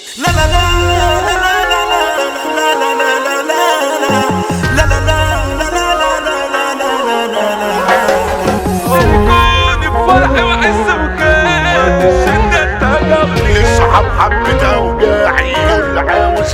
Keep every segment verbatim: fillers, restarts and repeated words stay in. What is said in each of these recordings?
لا لا لا لا لا لا لا لا لا لا لا فرحي وعز وكان الشدة تجاوبني الصحاب حبت اوجاعي كل عاوز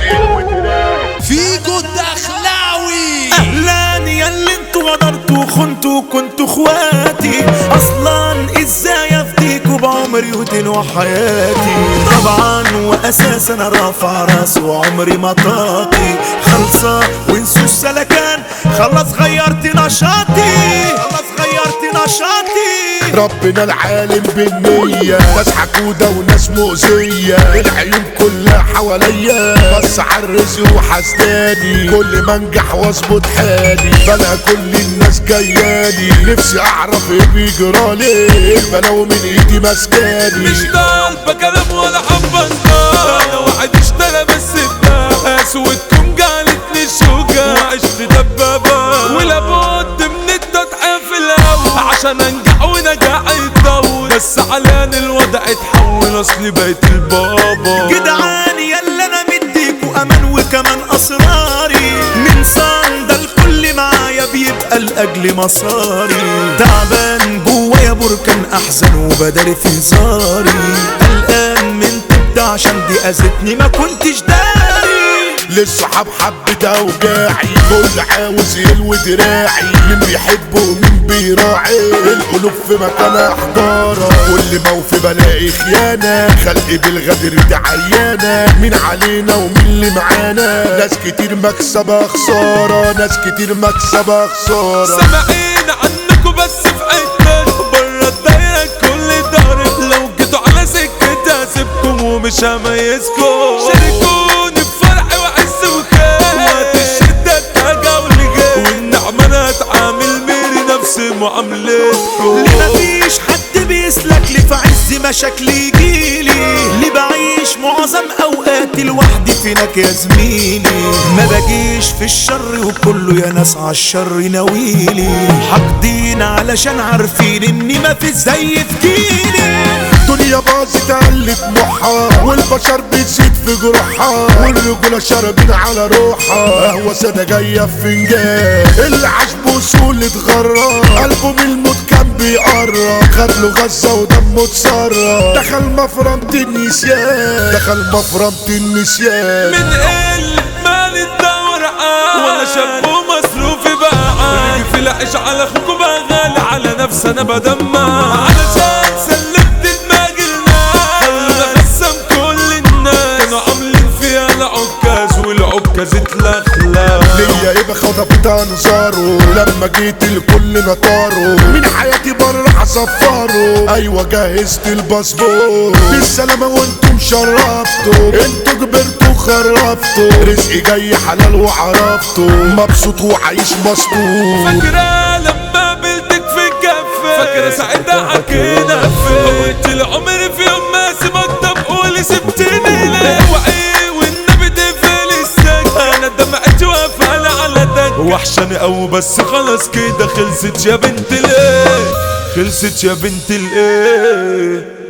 يلوي فيكو الدخلاوي. اهلا يا اللي انتوا غدرتوا وخنتوا كنتوا اخواتي، اصلا ازاي افديكوا بعمري وتنوى حياتي. طبعا واساسا انا رافع راسي وعمري ما طاقي خلصة وانسوا السلكان، خلص غيرت نشاطي خلص غيرت نشاطي. ربنا العالم بالنية، ناس حكودة وناس مؤذية، العيون كلها حواليا بس عالرزق وحسداني، كل ما انجح واظبط حالي بلا كل الناس جيالي، نفسي اعرف ايه بيجرالي، البلاوي من ايدي ماسكاني. مش طالبة كلام ولا حبة انا واحد اشترى بس بناس وتكون جعلتني شوكة وعشت دبابة، ولابد من التضحية في الاول عشان انجح ونجاح يتطور، بس علان الوضع اتحول اصلي بقيت البابا. جدعان يلا انا مديكوا امان وكمان اسراري، من صندل الكل معايا بيبقى لاجل مصاري، تعبان جوايا بركان احزن وبداري في هزاري، قلقان من تبدا عشان دي اذتني ما كنتش داري. للصحاب حبت اوجاعي كل عاوز يلوي دراعي، مين بيحب ومين بيراعي، القلوب في مكانها حجارة، كل موفي بلاقي خيانة، خلقي بالغدر دي عيانة، مين علينا ومين اللي معانا، ناس كتير مكسبة خسارة ناس كتير مكسبة خسارة. سامعين عنكوا بس في حتة برا الدايرة كل دار، لو جيتوا على سكتي هسيبكم ومش هميزكم، شاركوني بفرحي وعز وكان وقت الشدة تجاولي جاي، والنعمة انا اتعامل ميري نفس معاملتكم. ليه مفيش حد بيسلك لي في عز مشاكلي يجيلي، ليه بعيش معظم اوقاتي لوحدي فينك يا زميلي، ما باجيش في الشر وكله يا ناس عالشر ناويلي، حاقدين علشان عارفين اني ما في زي في جيلي. الدنيا باظت قلت طموحها والبشر بتزيد في جروحها، والرجولة شاربين على روحها، قهوة سادة جاية في فنجان، اللي عاش بوصول اتغرى قلبه من الموت كان بيقرب، خد له غزة ودمه اتسرب، دخل مفرمة النسيان دخل مفرمة النسيان. من قلة مال الدور عاد وانا شاب ومصروفي بقى، في العيش على اخوكوا بقى غالي، على نفسي انا بدمع علشان سلمت دماغي للناس، خلونا نقسم كل الناس كانوا عاملين فيها العكاز والعكاز اتلخلق، ليا ايه بخطفت انظاره لما جيت الكل نطاره، من حياتي بره هصفره، ايوه جهزت الباسبور بالسلامة وانتم شرفتوا، انتوا كبرتوا خرفتوا، رزقي جاي حلال وعرفتوا، مبسوط وعايش مسطول. فاكرة لما قابلتك في الكافيه، فاكرة ساعتها حكينا فوت العمر في يوم ما سيبك، طب قولي سبتني ليه، وعي والنبي تقفل السكة، انا دمعتي وقفالة على دك، وحشاني قوي بس خلاص كده خلصت يا بنت الايه، خلصت يا بنت الايه.